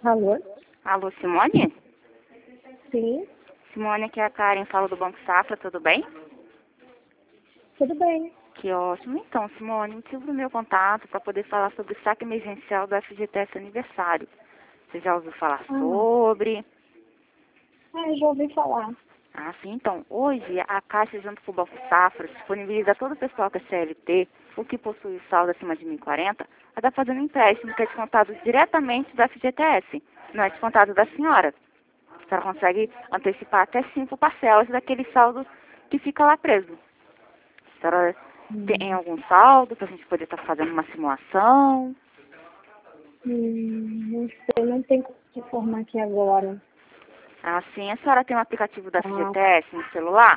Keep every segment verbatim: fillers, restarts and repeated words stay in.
Alô? Alô, Simone? Sim, Simone, aqui é a Karen, falo do Banco Safra, tudo bem? tudo bem. Que ótimo. Então, Simone, motivo do meu contato para poder falar sobre o saque emergencial do F G T S aniversário. Você já ouviu falar Ah, sobre? ah, já ouvi falar. Ah, sim. Então, hoje a Caixa, junto com o Banco Safra, disponibiliza a todo o pessoal que é C L T, ou que possui saldo acima de mil e quarenta, a estar fazendo empréstimo que é descontado diretamente do F G T S, não é descontado da senhora. A senhora consegue antecipar até cinco parcelas daquele saldo que fica lá preso. A senhora tem Hum, algum saldo para a gente poder estar fazendo uma simulação? hum, não sei, não tem como te informar aqui agora. Assim, a senhora tem um aplicativo da Ah, F G T S no celular?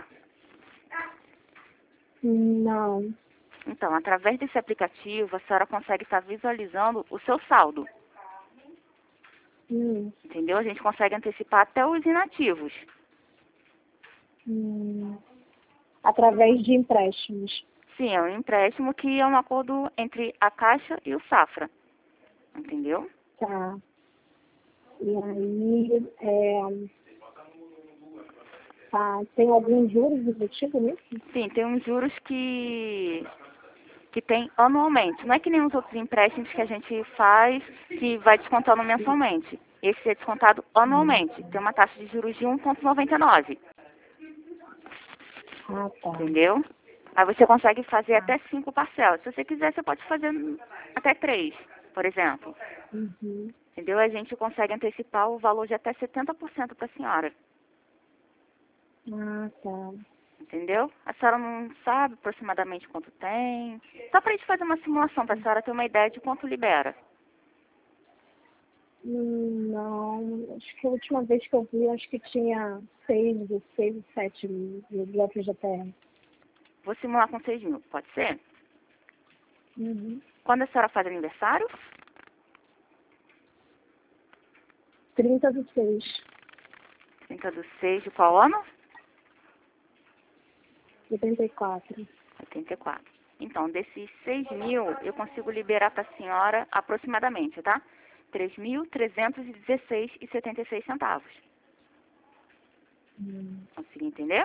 não. Então, através desse aplicativo, a senhora consegue estar visualizando o seu saldo. Hum, Entendeu? A gente consegue antecipar até os inativos. hum, através de empréstimos. Sim, é um empréstimo que é um acordo entre a Caixa e o Safra. Entendeu? Tá. E aí, é, tá, tem algum juros efetivo nisso? Sim, tem uns juros que que tem anualmente. Não é que nem os outros empréstimos que a gente faz que vai descontando mensalmente. Esse é descontado anualmente. Tem uma taxa de juros de um vírgula noventa e nove. Ah, tá. Entendeu? Aí você consegue fazer Tá. até cinco parcelas. Se você quiser, você pode fazer até três, por exemplo. Uhum. Entendeu? A gente consegue antecipar o valor de até setenta por cento para a senhora. Ah, tá. Entendeu? A senhora não sabe aproximadamente quanto tem. Só para a gente fazer uma simulação, para a senhora ter uma ideia de quanto libera. Hum, Não, acho que a última vez que eu vi, acho que tinha seis, seis, sete mil do F G T S. Vou simular com seis mil, pode ser? Uhum. Quando a senhora faz aniversário? trinta do seis, trinta do seis de qual ano? oitenta e quatro. oitenta e quatro. Então, desses seis mil, eu consigo liberar para a senhora aproximadamente, tá? três mil trezentos e dezesseis e setenta e seis centavos. Hum. Consegui entender?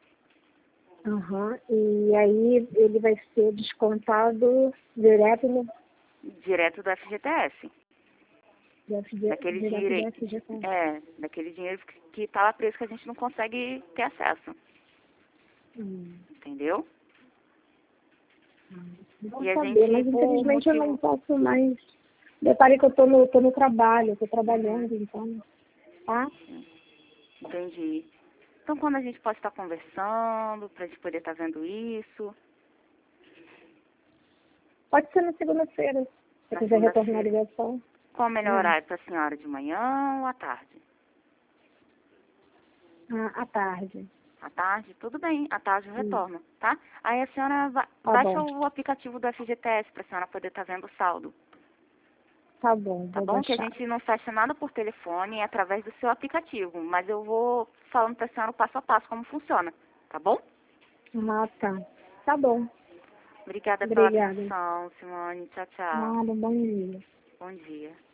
Aham. E aí ele vai ser descontado direto no Direto do F G T S. do F G, Daquele direto do dinheiro, F G T S. é, daquele dinheiro que está lá preso que a gente não consegue ter acesso. Hum. Entendeu? Bom E a saber, gente, mas por infelizmente eu não motivo... posso mais. Detalhe que eu tô no, tô no trabalho, eu tô trabalhando, então, tá? Entendi. Então, quando a gente pode estar conversando, para a gente poder estar vendo isso, Pode ser na segunda-feira, se você na quiser retornar a segunda-feira. ligação. Qual o melhor É. horário para a senhora, de manhã ou à tarde? Ah, à tarde. À tarde? Tudo bem, à tarde eu Hum. retorno, tá? Aí a senhora va- Tá baixa bom. o aplicativo do F G T S para a senhora poder estar vendo o saldo, Tá bom, tá vou bom? Que a baixar. gente não fecha nada por telefone, é através do seu aplicativo, mas eu vou falando para a senhora o passo a passo como funciona, tá bom? Ah, tá. Tá bom. Obrigada pela Obrigada. atenção, Simone. Tchau, tchau. Nada, bom dia. Bom dia.